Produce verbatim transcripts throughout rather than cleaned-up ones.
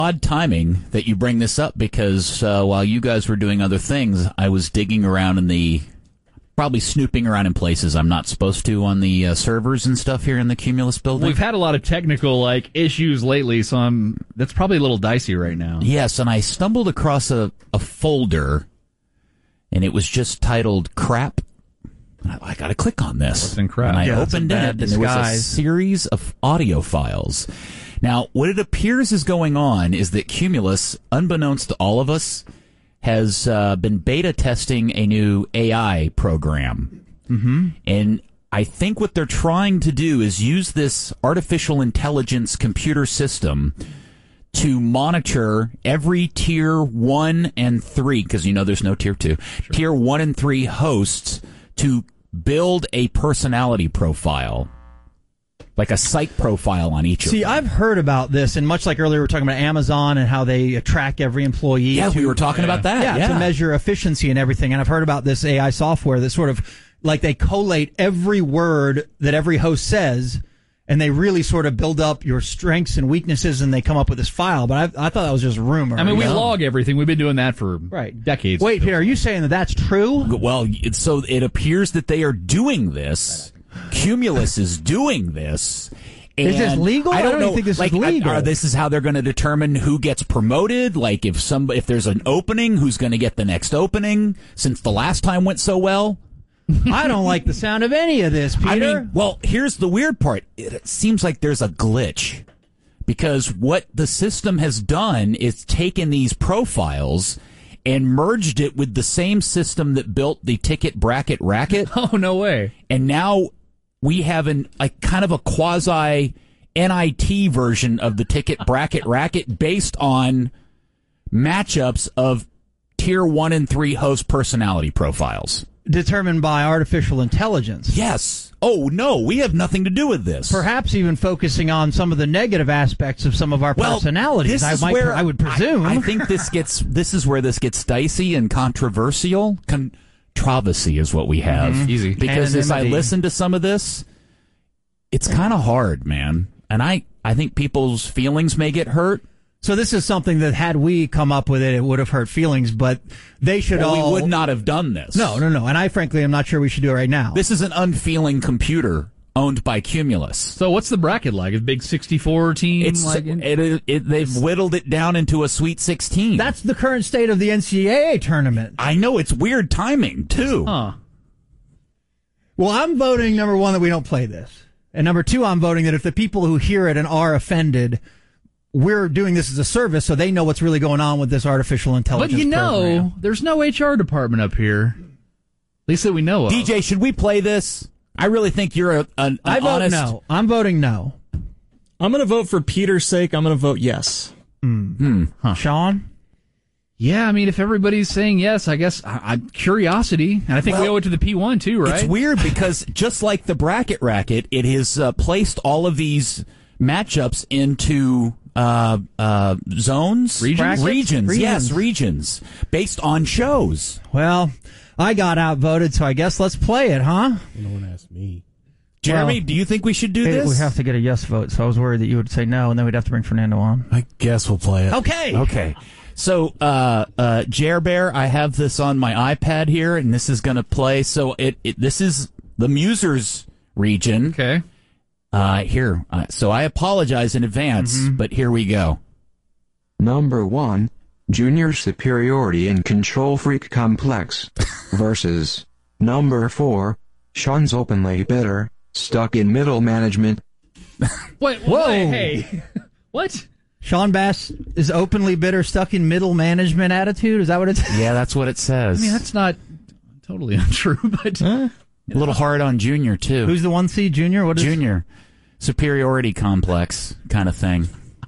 Odd timing that you bring this up because uh, while you guys were doing other things, I was digging around in the, probably snooping around in places I'm not supposed to on the uh, servers and stuff here in the Cumulus building. We've had a lot of technical like issues lately, so I'm that's probably a little dicey right now. Yes, and I stumbled across a, a folder, and it was just titled crap. I, I got to click on this. What's in crap? And I Yeah, opened it, and there was a series of audio files. Now, what it appears is going on is that Cumulus, unbeknownst to all of us, has uh, been beta testing a new A I program. Mm-hmm. And I think what they're trying to do is use this artificial intelligence computer system to monitor every tier one and three, because you know there's no tier two, sure. tier one and three hosts to build a personality profile. Like a psych profile on each See, of them. See, I've heard about this, and much like earlier we were talking about Amazon and how they track every employee. Yeah, to, we were talking yeah. about that. Yeah, yeah, to measure efficiency and everything. And I've heard about this A I software that sort of, like they collate every word that every host says, and they really sort of build up your strengths and weaknesses, and they come up with this file. But I, I thought that was just rumor. I mean, we know? log everything. We've been doing that for right. decades. Wait, Peter, are you saying that that's true? Well, it, so it appears that they are doing this. Cumulus is doing this. And is this legal? I don't, I don't know. even think this like, is legal. Are, this is how they're going to determine who gets promoted. Like if some, if there's an opening, who's going to get the next opening? Since the last time went so well. I don't like the sound of any of this, Peter. I mean, well, here's the weird part. It, it seems like there's a glitch because what the system has done is taken these profiles and merged it with the same system that built the Ticket Bracket Racket. Oh, no way. And now we have an a kind of a quasi N I T version of the Ticket Bracket Racket based on matchups of tier one and three host personality profiles. Determined by artificial intelligence. Yes. Oh, no, we have nothing to do with this. Perhaps even focusing on some of the negative aspects of some of our well, personalities. This I is might, where I would presume. I, I think this gets. This is where this gets dicey and controversial. Controversy is what we have. Mm-hmm. Easy. Because as I listen to some of this, it's kind of hard, man. And I, I think people's feelings may get hurt. So this is something that had we come up with it, it would have hurt feelings, but they should well, all... we would not have done this. No, no, no. And I frankly am not sure we should do it right now. This is an unfeeling computer owned by Cumulus. So what's the bracket like? A big sixty-four team? It's like in- it, it, it, they've whittled it down into a Sweet sixteen. That's the current state of the N C double A tournament. I know, it's weird timing, too. Huh. Well, I'm voting, number one, that we don't play this. And number two, I'm voting that if the people who hear it and are offended... We're doing this as a service, so they know what's really going on with this artificial intelligence But you know, program. there's no H R department up here. At least that we know of. D J, should we play this? I really think you're a, an, an I vote honest... no. I'm voting no. I'm going to vote for Peter's sake. I'm going to vote yes. Mm. Hmm. Huh. Sean? Yeah, I mean, if everybody's saying yes, I guess I, I curiosity, and I think Well, we owe it to the P one too, right? It's weird because just like the bracket racket, it has uh, placed all of these matchups into... Uh, uh, zones? Regions? regions? Regions. Yes, regions. Based on shows. Well, I got outvoted, so I guess let's play it, huh? No one asked me. Jeremy, Well, do you think we should do Hey, this? we have to get a yes vote, so I was worried that you would say no, and then we'd have to bring Fernando on. I guess we'll play it. Okay. Okay. So, uh, uh, Jer Bear, I have this on my iPad here, and this is going to play. So, it, it this is the Musers region. Okay. Uh, here. Uh, so, I apologize in advance, mm-hmm. but here we go. Number one, Junior Superiority and Control Freak Complex versus number four, Sean's Openly Bitter, Stuck in Middle Management. Wait, Whoa. wait, hey. What? Sean Bass is openly bitter, stuck in middle management attitude? Is that what it's... Yeah, that's what it says. I mean, that's not totally untrue, but... Huh? A little hard on Junior, too. Who's the one seed, Junior? What is Junior. Superiority complex kind of thing.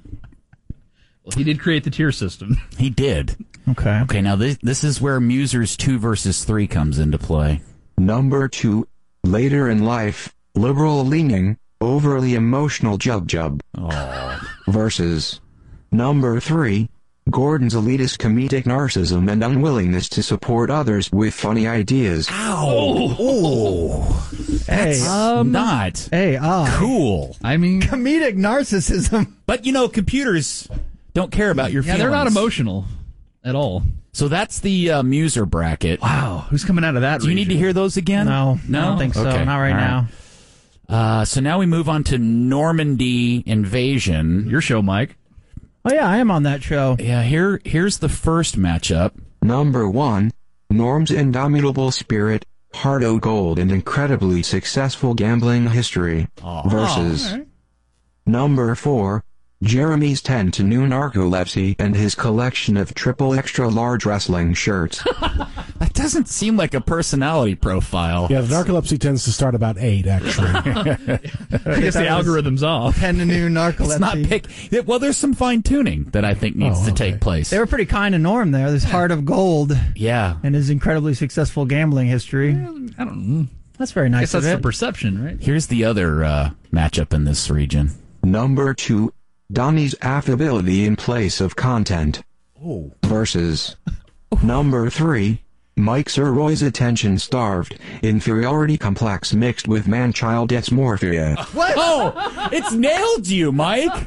Well, he did create the tier system. He did. Okay. Okay, now this, this is where Musers two versus three comes into play. Number two, Later in Life, Liberal-Leaning, Overly Emotional Jub Jub. Oh. Versus number three, Gordon's elitist comedic narcissism and unwillingness to support others with funny ideas. Ow! Oh. Hey, That's um, not hey, uh, cool. I mean... comedic narcissism. But, you know, computers don't care about your Yeah, feelings. they're not emotional at all. So that's the uh, Muser bracket. Wow, who's coming out of that Do you region? need to hear those again? No, No? I don't think so. Okay. Not right All now. Uh, so now we move on to Normandy Invasion. Your show, Mike. Oh yeah, I am on that show. Yeah, here here's the first matchup. Number one, Norm's indomitable spirit, heart o' gold, and incredibly successful gambling history. Versus all right. number four, Jeremy's ten to noon narcolepsy and his collection of triple extra large wrestling shirts. That doesn't seem like a personality profile. Yeah, the narcolepsy tends to start about eight, actually. I guess the algorithm's off. ten to noon narcolepsy. It's not pick. yeah, Well, there's some fine tuning that I think needs Oh, to okay. take place. They were pretty kind to Norm there. This heart of gold yeah. and his incredibly successful gambling history. I don't know. That's very I nice guess that's of the it. perception, right? Here's the other uh, matchup in this region. Number two, Donnie's affability in place of content. Oh. Versus number three, Mike Surroy's attention-starved inferiority complex mixed with man-child dysmorphia. What? Oh, it's nailed you, Mike.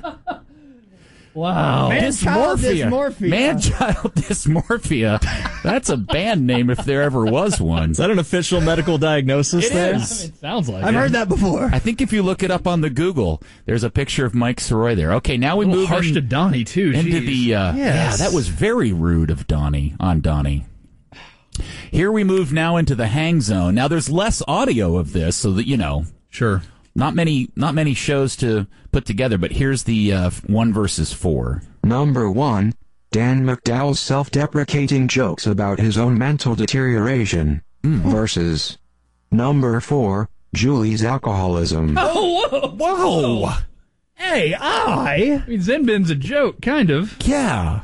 Wow. Man-child dysmorphia. Man-child dysmorphia. That's a band name if there ever was one. Is that an official medical diagnosis It there? is. It sounds like I've it. heard that before. I think if you look it up on the Google, there's a picture of Mike Soroy there. Okay, now we A little move harsh in- to Donnie, too. into Jeez. the uh, Yes. yeah, that was very rude of Donnie on Donnie. Here we move now into the hang zone. Now there's less audio of this, so that you know, Sure. not many not many shows to put together. But here's the uh, one versus four. Number one, Dan McDowell's self-deprecating jokes about his own mental deterioration. Versus number four, Julie's alcoholism. Oh, whoa. Whoa! Hey, I. I mean, Zen Bin's a joke, kind of. Yeah,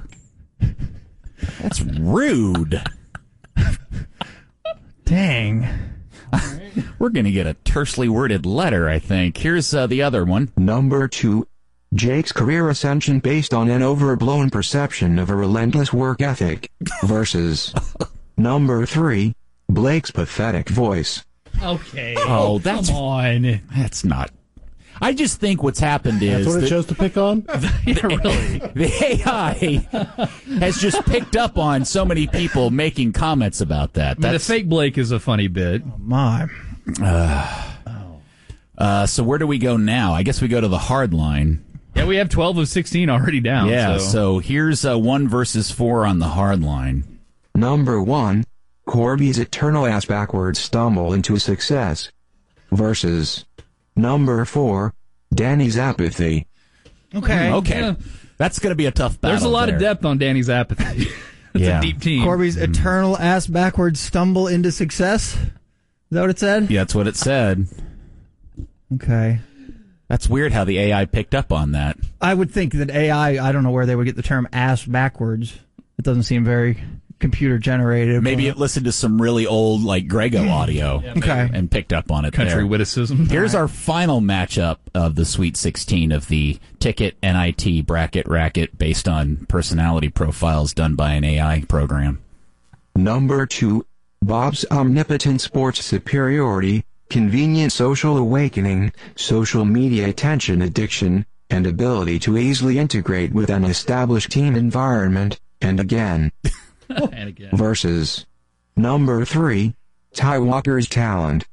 that's rude. Dang. We're gonna get a tersely worded letter, I think. Here's uh, the other one. Number two, Jake's career ascension based on an overblown perception of a relentless work ethic. Versus number three, Blake's pathetic voice. Okay. Oh, that's Come on. that's not. I just think what's happened is That's what it that chose to pick on? Yeah, really. the A I has just picked up on so many people making comments about that. I mean, the That's, fake Blake is a funny bit. My. uh, so where do we go now? I guess we go to the hard line. Yeah, we have twelve of sixteen already down. Yeah, so, so here's uh, one versus four on the hard line. Number one, Corby's eternal ass backwards stumble into success. Versus number four, Danny's apathy. Okay. Okay, Yeah. that's going to be a tough battle. there's a lot there. of depth on Danny's apathy. It's Yeah. a deep team. Corby's eternal ass backwards stumble into success. Is that what it said? Yeah, that's what it said. Okay. That's weird how the A I picked up on that. I would think that A I, I don't know where they would get the term ass backwards. It doesn't seem very computer generated. Maybe it listened to some really old like Grego audio Okay. and picked up on it Country there. witticism. Here's our final matchup of the Sweet sixteen of the Ticket N I T bracket racket based on personality profiles done by an A I program. Number two, Bob's omnipotent sports superiority, convenient social awakening, social media attention addiction, and ability to easily integrate with an established team environment, and again. And again. Versus number three, Ty Walker's talent.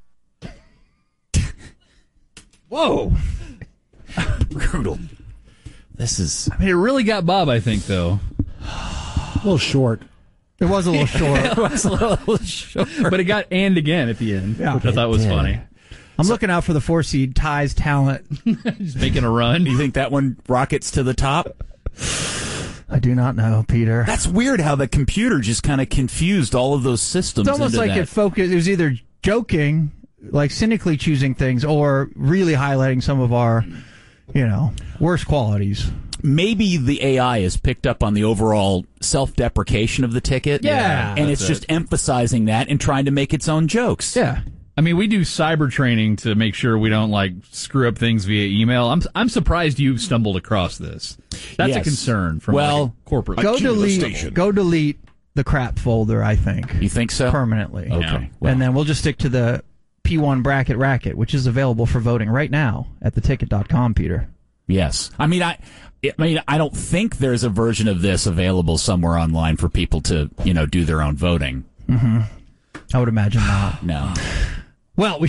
Whoa. Brutal. This is I mean, it really got Bob, I think, though. A little short. It was a little short. it was a little short. But it got and again at the end, Yeah. which I thought was funny. I'm looking out for the four seed Ty's talent. Just making a run. You think that one rockets to the top? I do not know, Peter. That's weird how the computer just kind of confused all of those systems. It's almost into like that. it focused. It was either joking, like cynically choosing things, or really highlighting some of our, you know, worst qualities. Maybe the A I has picked up on the overall self-deprecation of the ticket. Yeah, and that's it's just emphasizing that and trying to make its own jokes. Yeah. I mean, we do cyber training to make sure we don't like screw up things via email. I'm I'm surprised you stumbled across this. That's a Yes. concern from Well, like, corporate. Go delete. Go delete the crap folder. I think You think so? permanently. Okay. Yeah. Well, And then we'll just stick to the P one bracket racket, which is available for voting right now at the ticket dot com, Peter. Yes. I mean, I, I mean, I don't think there's a version of this available somewhere online for people to, you know, do their own voting. Mm-hmm. I would imagine not. No. Well, we